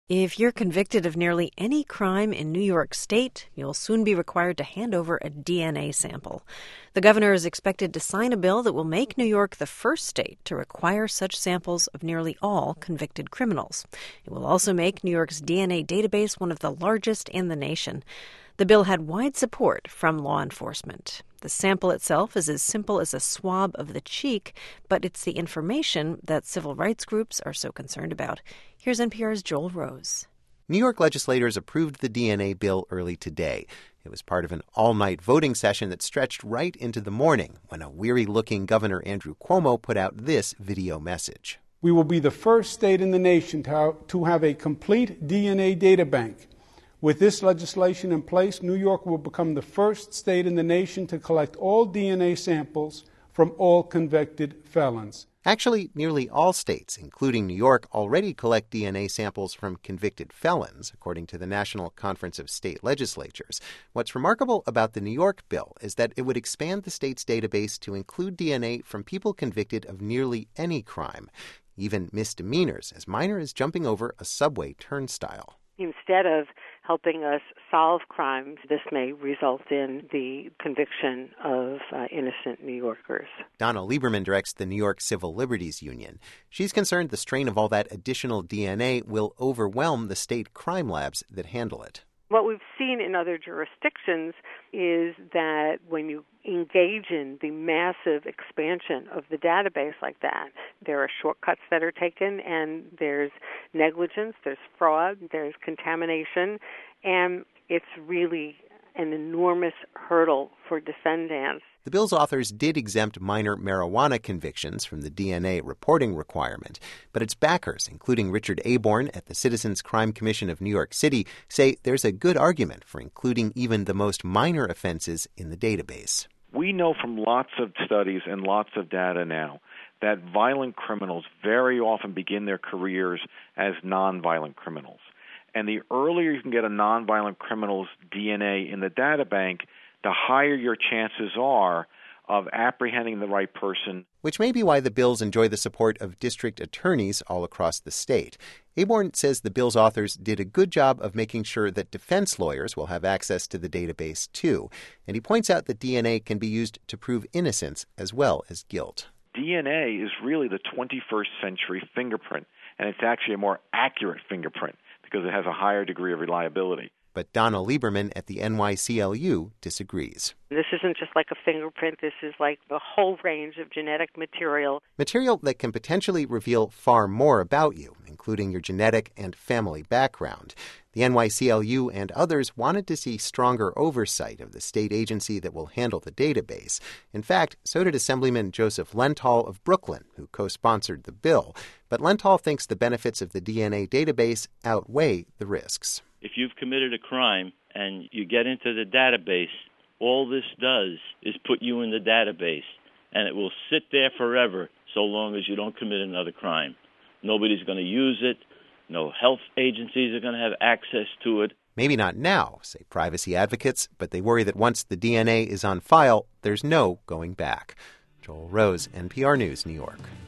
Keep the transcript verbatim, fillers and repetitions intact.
If you're convicted of nearly any crime in New York State, you'll soon be required to hand over a D N A sample. The governor is expected to sign a bill that will make New York the first state to require such samples of nearly all convicted criminals. It will also make New York's D N A database one of the largest in the nation. The bill had wide support from law enforcement. The sample itself is as simple as a swab of the cheek, but it's the information that civil rights groups are so concerned about. Here's N P R's Joel Rose. New York legislators approved the D N A bill early today. It was part of an all-night voting session that stretched right into the morning when a weary-looking Governor Andrew Cuomo put out this video message. We will be the first state in the nation to to have a complete D N A data bank. With this legislation in place, New York will become the first state in the nation to collect all D N A samples from all convicted felons. Actually, nearly all states, including New York, already collect D N A samples from convicted felons, according to the National Conference of State Legislatures. What's remarkable about the New York bill is that it would expand the state's database to include D N A from people convicted of nearly any crime, even misdemeanors, as minor as jumping over a subway turnstile. Instead of helping us solve crimes, this may result in the conviction of uh, innocent New Yorkers. Donna Lieberman directs the New York Civil Liberties Union. She's concerned the strain of all that additional D N A will overwhelm the state crime labs that handle it. What we've seen in other jurisdictions is that when you engage in the massive expansion of the database like that, there are shortcuts that are taken, and there's negligence, there's fraud, there's contamination, and it's really an enormous hurdle for defendants. The bill's authors did exempt minor marijuana convictions from the D N A reporting requirement, but its backers, including Richard Aborn at the Citizens Crime Commission of New York City, say there's a good argument for including even the most minor offenses in the database. We know from lots of studies and lots of data now that violent criminals very often begin their careers as nonviolent criminals. And the earlier you can get a nonviolent criminal's D N A in the data bank, the higher your chances are of apprehending the right person. Which may be why the bills enjoy the support of district attorneys all across the state. Aborn says the bill's authors did a good job of making sure that defense lawyers will have access to the database, too. And he points out that D N A can be used to prove innocence as well as guilt. D N A is really the twenty-first century fingerprint, and it's actually a more accurate fingerprint because it has a higher degree of reliability. But Donna Lieberman at the N Y C L U disagrees. This isn't just like a fingerprint. This is like the whole range of genetic material. Material that can potentially reveal far more about you, including your genetic and family background. The N Y C L U and others wanted to see stronger oversight of the state agency that will handle the database. In fact, so did Assemblyman Joseph Lenthal of Brooklyn, who co-sponsored the bill. But Lenthal thinks the benefits of the D N A database outweigh the risks. If you've committed a crime and you get into the database, all this does is put you in the database, and it will sit there forever so long as you don't commit another crime. Nobody's going to use it. No health agencies are going to have access to it. Maybe not now, say privacy advocates, but they worry that once the D N A is on file, there's no going back. Joel Rose, N P R News, New York.